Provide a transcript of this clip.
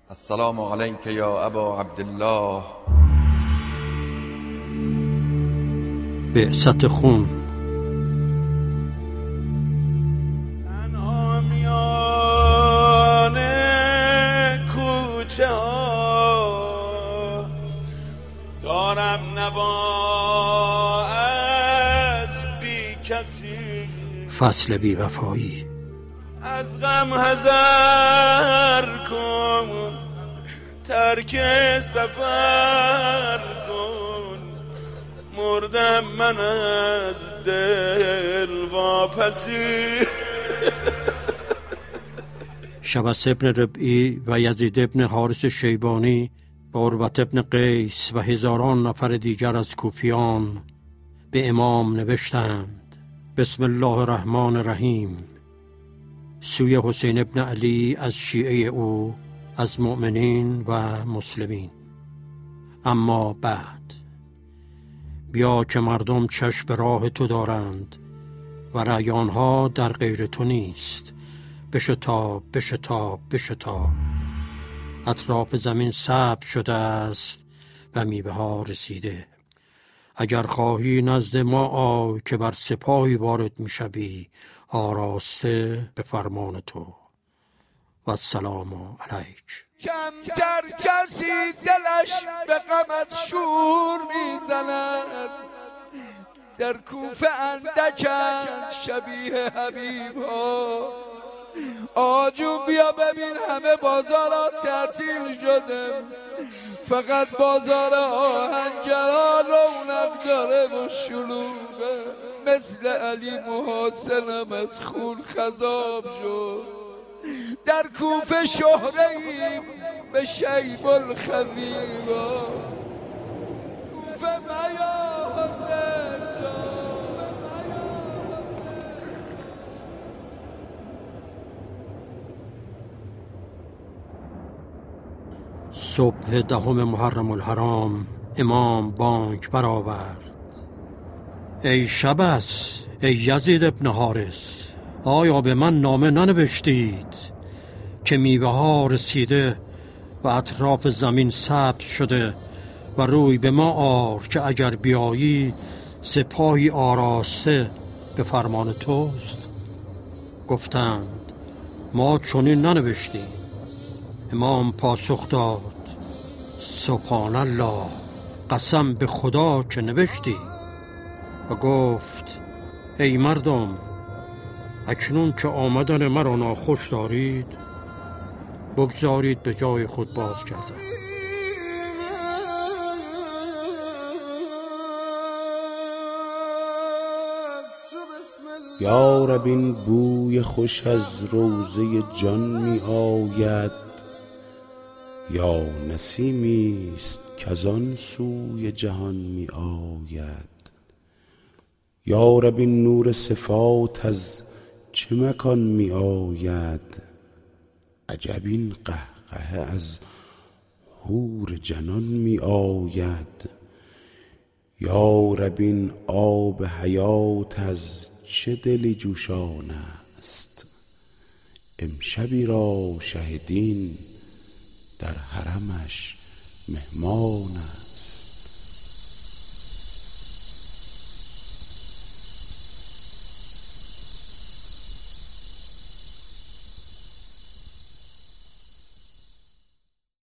السلام علیک یا ابا عبدالله. بعثت خون. تنها میان کوچه ها دارم نوا از بی کسی، فصل بی وفایی. از غم حذر کن، ترک سفر کن، مردم من از دل واپسی. شبس ابن ربعی و یزید ابن حارث شیبانی و عروة ابن قیس و هزاران نفر دیگر از کوفیان به امام نوشتند: بسم الله الرحمن الرحیم. سوی حسین ابن علی از شیعه او، از مؤمنین و مسلمین. اما بعد، بیا که مردم چشم به راه تو دارند و رأی آنها در غیر تو نیست. بشتاب بشتاب بشتاب، اطراف زمین سبز شده است و میوه ها رسیده. اگر خواهی نزد ما آی که بر سپاهی وارد میشوی آراسته به فرمان تو. و السلام علیک. کمتر کسی دلش به غمت شور میزند، در کوفه اندکند شبیه حبیب ها. آجو بیا ببین همه بازارا تعطیل شده، فقط بازار آهنگرا رونق داره و شلوغه. مثل علی محاسنم از خون خضاب شد، در کوفه شهره‌ایم به شیب الخویبا. کوفه میا حسین جان. صبح 10 محرم الحرام امام بانگ برآورد: ای شبس، ای یزید ابن حارث، آیا به من نامه ننوشتید که میوه ها رسیده و اطراف زمین سبز شده و روی به ما آر که اگر بیایی سپاهی آراسته به فرمان توست؟ گفتند: ما چنین ننوشتیم. امام پاسخ داد: سبحان الله، قسم به خدا که نوشتی. و گفت: ای مردم، اکنون که آمدن مرا ناخوش دارید، بگذارید به جای خود باز کردن. یا رب این بوی خوش از روضه جان می آید، یا نسیمی است کز آن سوی جهان می آید. یا رب این نور صفات از چه مکان می آید، عجب این قهقه از حور جنان می آید. یا رب این آب حیات از چه دلی جوشان است، امشبی را شه دین در حرمش مهمان است.